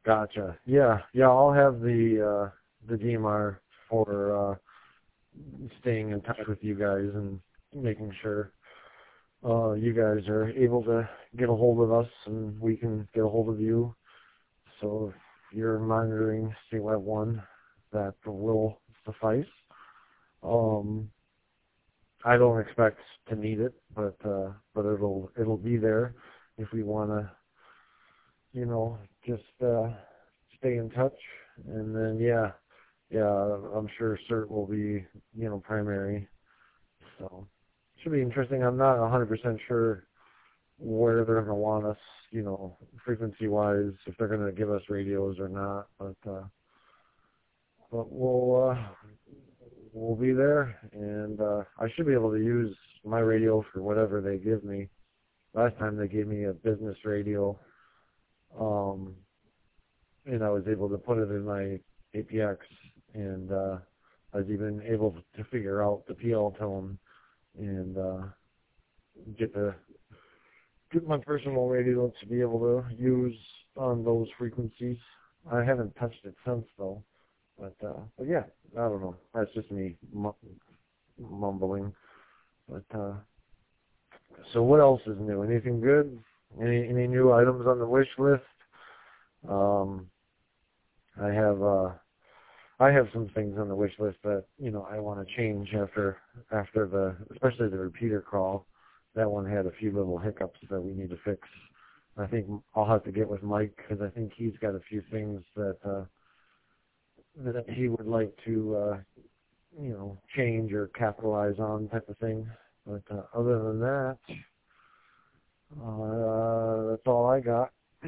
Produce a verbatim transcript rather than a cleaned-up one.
Gotcha. Yeah, yeah. I'll have the uh, the D M R for uh, staying in touch with you guys and making sure uh, you guys are able to get a hold of us and we can get a hold of you. So if you're monitoring statewide one, that will suffice. Um, I don't expect to need it, but uh, but it'll it'll be there if we want to, you know, just uh, stay in touch. And then yeah, yeah, I'm sure cert will be, you know, primary. So should be interesting. I'm not one hundred percent sure where they're going to want us, you know, frequency-wise, if they're going to give us radios or not. But uh, but we'll uh, we'll be there, and uh, I should be able to use my radio for whatever they give me. Last time they gave me a business radio, um, and I was able to put it in my A P X, and uh, I was even able to figure out the P L tone and uh, get the get my personal radio to be able to use on those frequencies. I haven't touched it since though, but uh, but yeah, I don't know. That's just me mumbling. But uh, so what else is new? Anything good? Any any new items on the wish list? Um, I have uh, I have some things on the wish list that you know I want to change after after the especially the repeater crawl. That one had a few little hiccups that we need to fix. I think I'll have to get with Mike because I think he's got a few things that uh, that he would like to uh, you know change or capitalize on type of thing. But uh, other than that, uh, that's all I got.